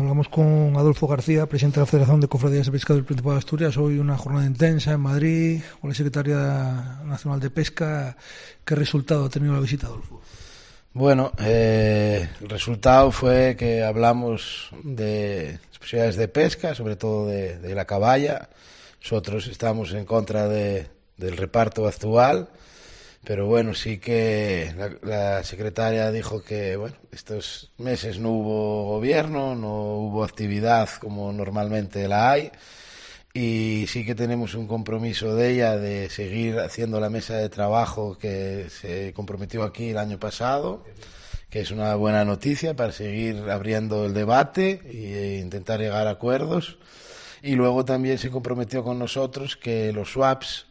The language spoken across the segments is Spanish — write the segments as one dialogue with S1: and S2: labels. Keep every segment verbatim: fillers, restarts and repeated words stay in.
S1: hablamos con Adolfo García, presidente de la Federación de Cofradías de Pesca del Principado de Asturias. Hoy una jornada intensa en Madrid con la Secretaría Nacional de Pesca. ¿Qué resultado ha tenido la visita, Adolfo?
S2: Bueno, eh, el resultado fue que hablamos de las posibilidades de pesca, sobre todo de, de la caballa. Nosotros estamos en contra de, del reparto actual, pero bueno, sí que la, la secretaria dijo que bueno, estos meses no hubo gobierno, no hubo actividad como normalmente la hay, y sí que tenemos un compromiso de ella de seguir haciendo la mesa de trabajo que se comprometió aquí el año pasado, que es una buena noticia para seguir abriendo el debate e intentar llegar a acuerdos. Y luego también se comprometió con nosotros que los swaps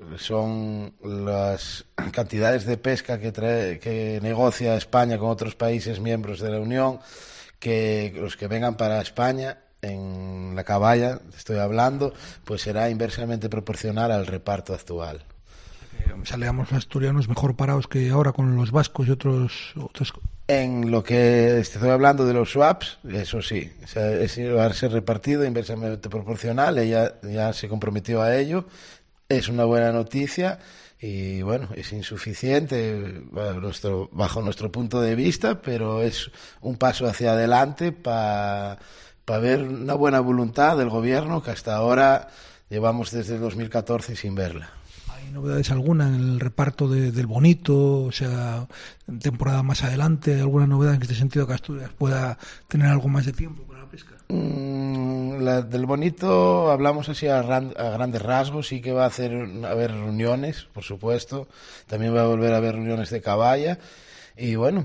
S2: son las cantidades de pesca que, trae, que negocia España con otros países miembros de la Unión, que los que vengan para España en la caballa, estoy hablando, pues será inversamente proporcional al reparto actual.
S1: O sea, leamos los asturianos mejor parados que ahora con los vascos y otros... otros...
S2: En lo que estoy hablando de los swaps, eso sí, o sea, es, va a ser repartido inversamente proporcional, ella ya se comprometió a ello, es una buena noticia y bueno, es insuficiente bajo nuestro, bajo nuestro punto de vista, pero es un paso hacia adelante para... para ver una buena voluntad del gobierno que hasta ahora llevamos desde el dos mil catorce sin verla.
S1: ¿Hay novedades alguna en el reparto de, del bonito? O sea, en temporada más adelante, ¿alguna novedad en este sentido que Asturias pueda tener algo más de tiempo para la pesca?
S2: Mm, la, del bonito hablamos así a, ran, a grandes rasgos, sí que va a hacer, a haber reuniones, por supuesto, también va a volver a haber reuniones de caballa. Y bueno,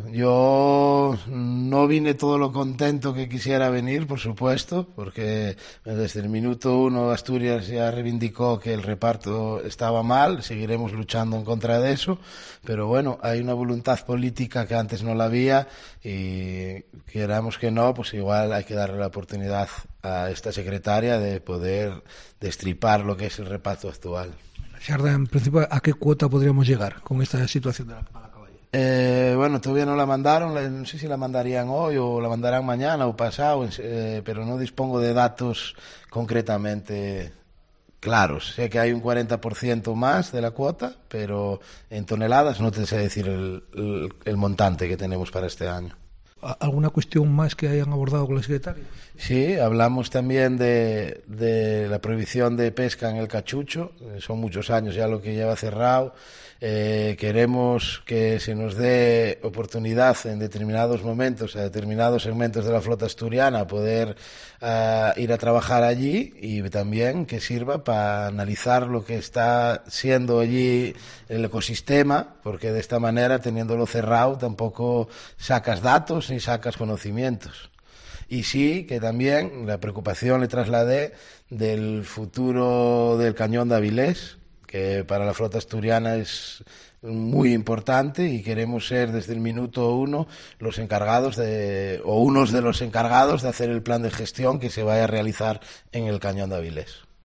S2: yo no vine todo lo contento que quisiera venir, por supuesto, porque desde el minuto uno Asturias ya reivindicó que el reparto estaba mal, seguiremos luchando en contra de eso, pero bueno, hay una voluntad política que antes no la había y queramos que no, pues igual hay que darle la oportunidad a esta secretaria de poder destripar lo que es el reparto actual.
S1: Xarda, en principio, ¿a qué cuota podríamos llegar con esta situación de la caballa?
S2: Eh, bueno, todavía no la mandaron, no sé si la mandarían hoy o la mandarán mañana o pasado, eh, pero no dispongo de datos concretamente claros. Sé que hay un cuarenta por ciento más de la cuota, pero en toneladas no te sé decir el, el, el montante que tenemos para este año.
S1: ¿Alguna cuestión más que hayan abordado con la secretaria?
S2: Sí, hablamos también de, de la prohibición de pesca en el cachucho, son muchos años ya lo que lleva cerrado. Eh, queremos que se nos dé oportunidad en determinados momentos, a determinados segmentos de la flota asturiana, a poder uh, ir a trabajar allí y también que sirva para analizar lo que está siendo allí el ecosistema, porque de esta manera, teniéndolo cerrado, tampoco sacas datos ni sacas conocimientos. Y sí, que también la preocupación le trasladé del futuro del cañón de Avilés, que para la flota asturiana es muy importante y queremos ser desde el minuto uno los encargados de, o unos de los encargados de hacer el plan de gestión que se vaya a realizar en el cañón de Avilés.